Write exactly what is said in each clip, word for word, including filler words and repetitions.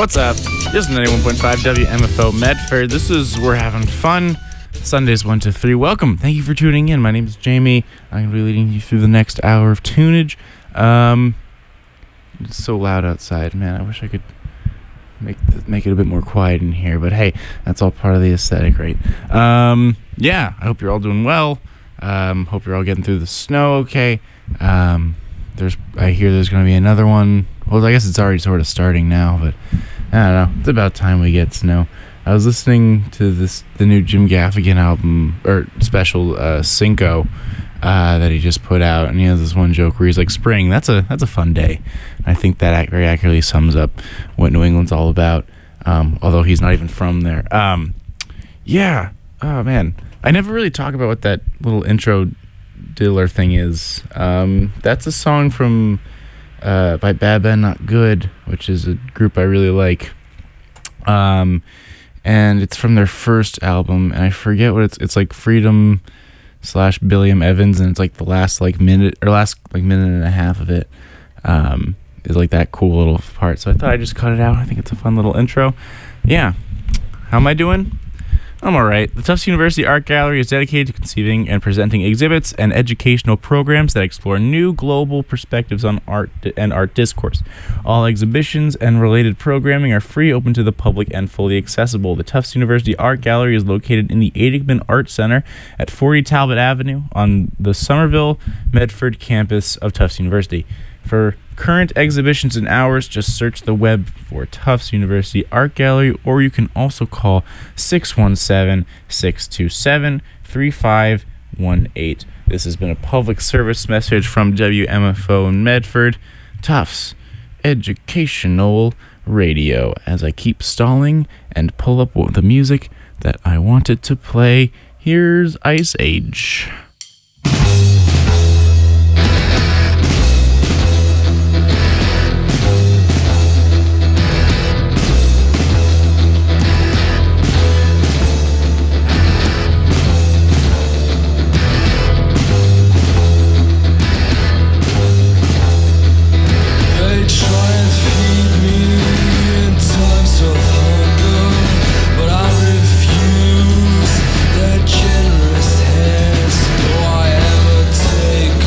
What's up? This is ninety-one point five W M F O Medford. This is We're Having Fun. Sundays one to three. Welcome. Thank you for tuning in. My name is Jamie. I'm going to be leading you through the next hour of tunage. Um, it's so loud outside. Man, I wish I could make th- make it a bit more quiet in here. But hey, that's all part of the aesthetic, right? Um, yeah, I hope you're all doing well. Um, hope you're all getting through the snow okay. Um, there's, I hear there's going to be another one. Well, I guess it's already sort of starting now, but I don't know. It's about time we get snow. I was listening to this the new Jim Gaffigan album or special uh, Cinco uh, that he just put out, and he has this one joke where he's like, "Spring, that's a that's a fun day." And I think that very accurately sums up what New England's all about. Um, although he's not even from there. Um, yeah. Oh man, I never really talk about what that little intro diller thing is. Um, that's a song from uh, by Bad Bad Not Good, which is a group I really like. Um. And it's from their first album, and I forget what it's. It's like Freedom slash Billiam Evans, and it's like the last like minute or last like minute and a half of it um, is like that cool little part. So I thought I'd just cut it out. I think it's a fun little intro. Yeah, how am I doing? I'm all right. The Tufts University Art Gallery is dedicated to conceiving and presenting exhibits and educational programs that explore new global perspectives on art and art discourse. All exhibitions and related programming are free, open to the public, and fully accessible. The Tufts University Art Gallery is located in the Adigman Art Center at forty Talbot Avenue on the Somerville Medford campus of Tufts University. For current exhibitions and hours, just search the web for Tufts University Art Gallery, or you can also call six one seven, six two seven, three five one eight. This has been a public service message from W M F O in Medford, Tufts Educational Radio, as I keep stalling and pull up the music that I wanted to play. Here's Ice Age. Generous hands, no, I ever take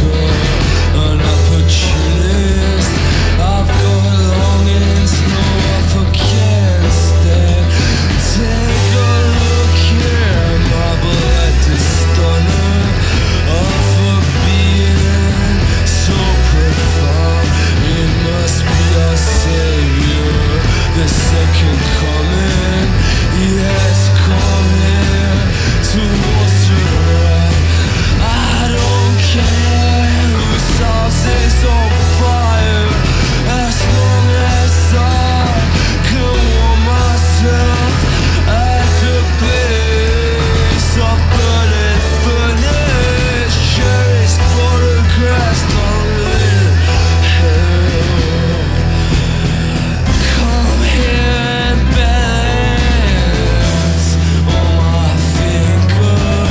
Oh,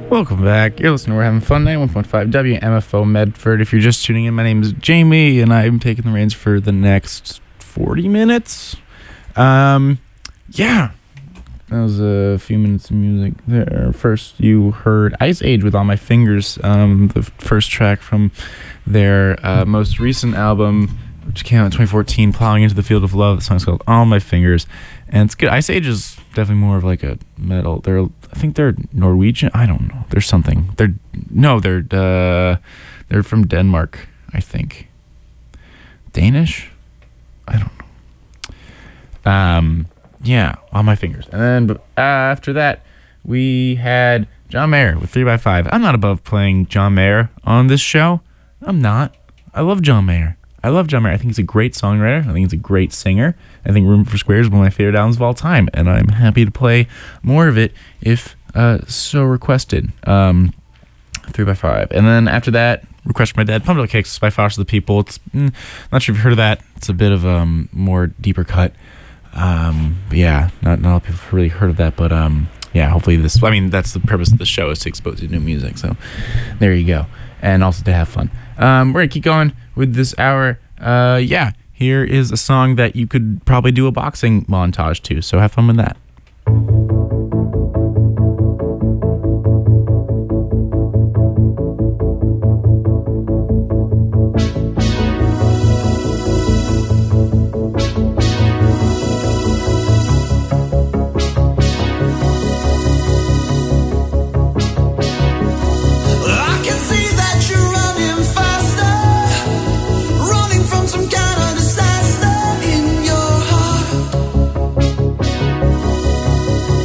Welcome back. You're listening to We're Having Fun, ninety-one point five W M F O Medford. If you're just tuning in, my name is Jamie, and I'm taking the reins for the next forty minutes. Um, yeah. That was a few minutes of music there. First, you heard Ice Age with All My Fingers, um, the first track from their uh, most recent album, which came out in twenty fourteen, Plowing Into the Field of Love. The song's called All My Fingers, and it's good. Ice Age is definitely more of like a metal. They're, I think they're Norwegian. I don't know. There's something. They're no, they're uh, they're from Denmark, I think. Danish? I don't know. Um, yeah, All My Fingers. And then after that, we had John Mayer with three by five. I'm not above playing John Mayer on this show. I'm not. I love John Mayer. I love John Mayer. I think he's a great songwriter. I think he's a great singer. I think Room for Squares is one of my favorite albums of all time, and I'm happy to play more of it if uh, so requested. Um, three by five. And then after that, Request from My Dad, Pump Up Kicks by Foster the People. It's mm, not sure if you've heard of that. It's a bit of a um, more deeper cut. Um, but yeah, not, not a lot of people have really heard of that, but um, yeah, hopefully this, I mean, that's the purpose of the show, is to expose you to new music, so there you go. And also to have fun. Um, we're going to keep going with this hour. Uh, yeah, here is a song that you could probably do a boxing montage to, so have fun with that. Disaster in your heart.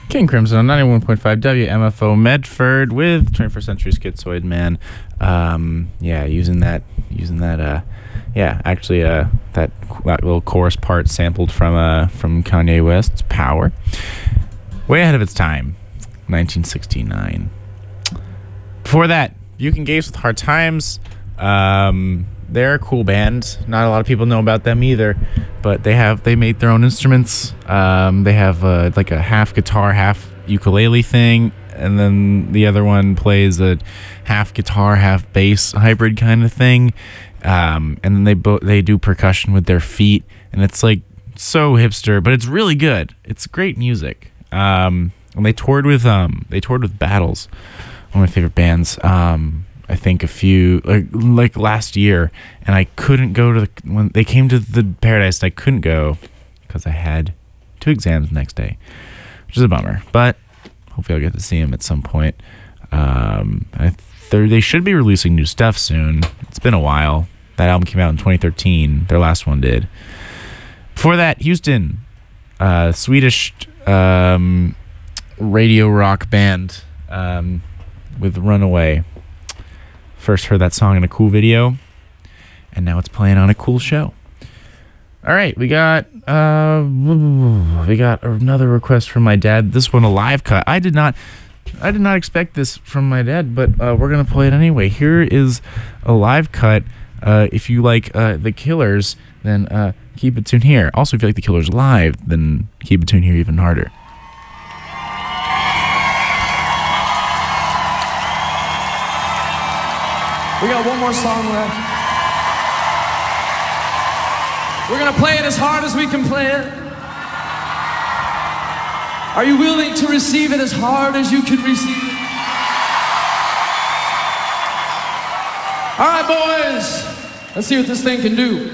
King Crimson on ninety-one point five W M F O Medford with twenty-first Century Schizoid Man. Um, yeah, using that, using that, uh, yeah, actually, uh, that, that little chorus part sampled from, uh, from Kanye West's Power. Way ahead of its time, nineteen sixty-nine. Before that, You Can Gaze with Hard Times. Um, they're a cool band. Not a lot of people know about them either, but they have they made their own instruments. Um, they have uh, like a half guitar, half ukulele thing, and then the other one plays a half guitar, half bass hybrid kind of thing. Um, and then they bo- they do percussion with their feet, and it's like so hipster, but it's really good. It's great music. Um, and they toured with um they toured with Battles, one of my favorite bands. Um, I think a few like like last year, and I couldn't go to the when they came to the Paradise. And I couldn't go because I had two exams the next day, which is a bummer. But hopefully I'll get to see them at some point. Um, I th- they should be releasing new stuff soon. It's been a while. That album came out in twenty thirteen. Their last one did. Before that, Houston, uh, Swedish um, radio rock band um, with Runaway. First heard that song in a cool video, and now it's playing on a cool show. All right, we got uh, we got another request from my dad. This one a live cut. I did not, I did not expect this from my dad, but uh, we're gonna play it anyway. Here is a live cut. Uh, if you like uh, the Killers, then uh, keep it tuned here. Also, if you like the Killers live, then keep it tuned here even harder. We got one more song left. We're gonna play it as hard as we can play it. Are you willing to receive it as hard as you can receive it? All right, boys. Let's see what this thing can do.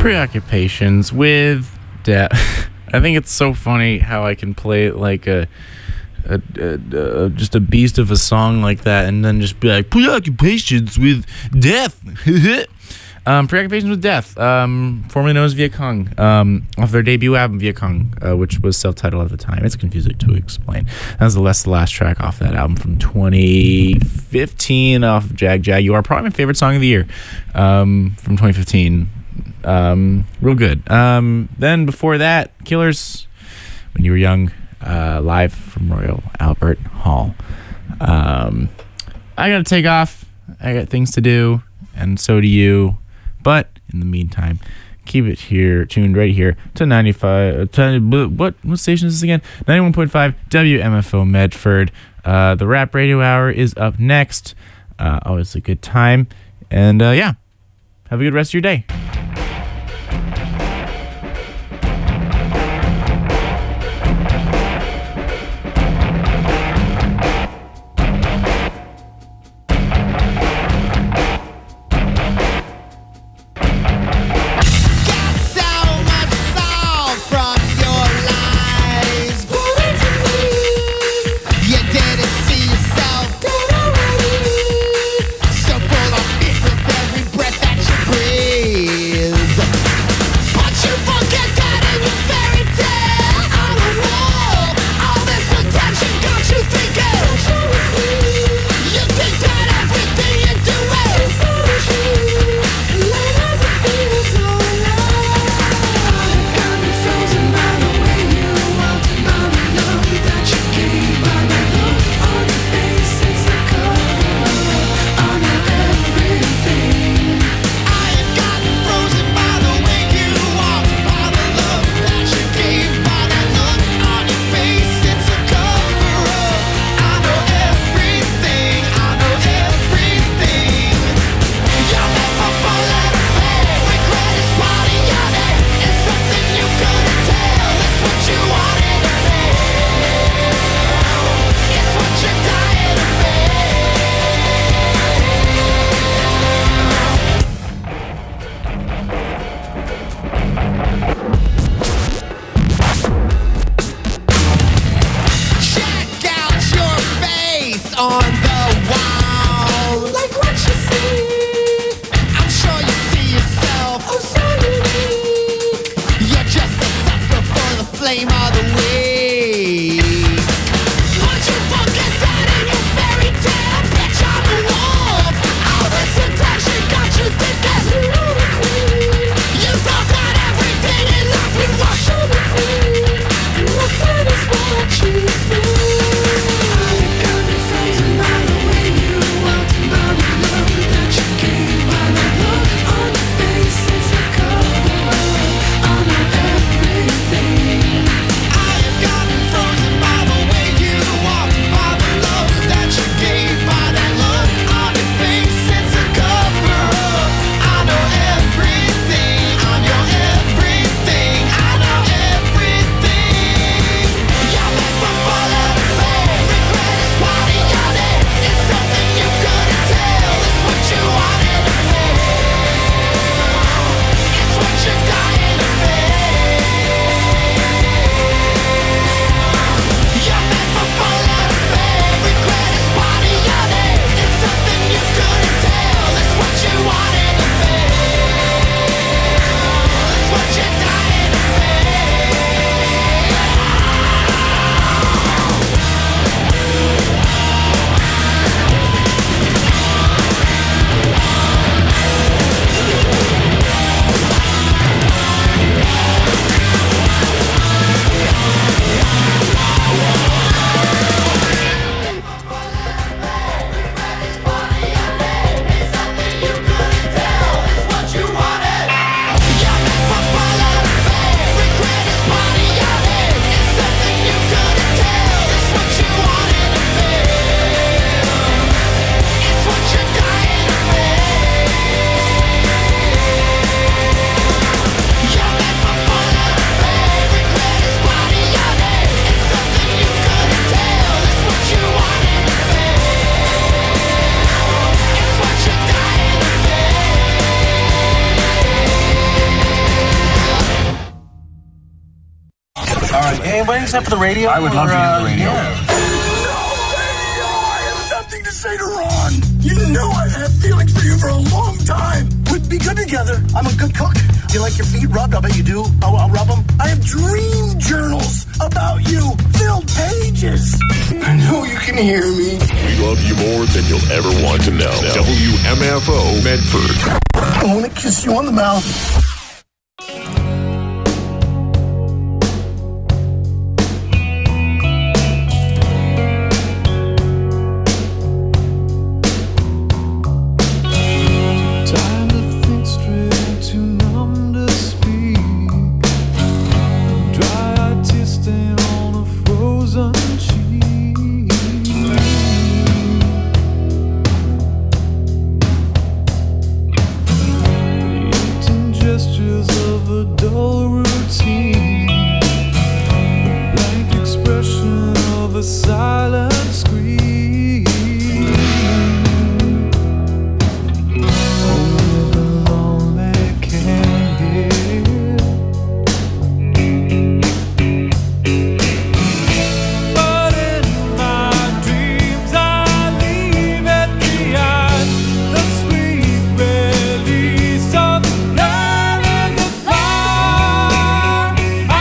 Preoccupations with death. I think it's so funny how I can play like a, a, a, a just a beast of a song like that, and then just be like preoccupations with death. um, preoccupations with death, um, formerly known as Viet Cong, um, off their debut album Viet Cong, uh, which was self-titled at the time. It's confusing to explain. That was the last, the last track off that album from twenty fifteen, off of Jag Jaguar. Probably my favorite song of the year, um, from twenty fifteen. Um, real good. Um, then before that, Killers, When You Were Young, uh, live from Royal Albert Hall. Um, I gotta take off. I got things to do, and so do you. But in the meantime, keep it here, tuned right here to ninety-five. Uh, to, what what station is this again? ninety-one point five W M F O Medford. Uh, the Rap Radio Hour is up next. Uh, always a good time, and uh, yeah, have a good rest of your day. All right, anybody except for the radio? I would love or, to uh, hear the radio. yeah. I have something to say to Ron. You know I've had feelings for you for a long time. We'd be good together. I'm a good cook. You like your feet rubbed? I bet you do. I'll, I'll rub them. I have dream journals about you. Filled pages. I know you can hear me. We love you more than you'll ever want to know. W M F O Medford. I want to kiss you on the mouth.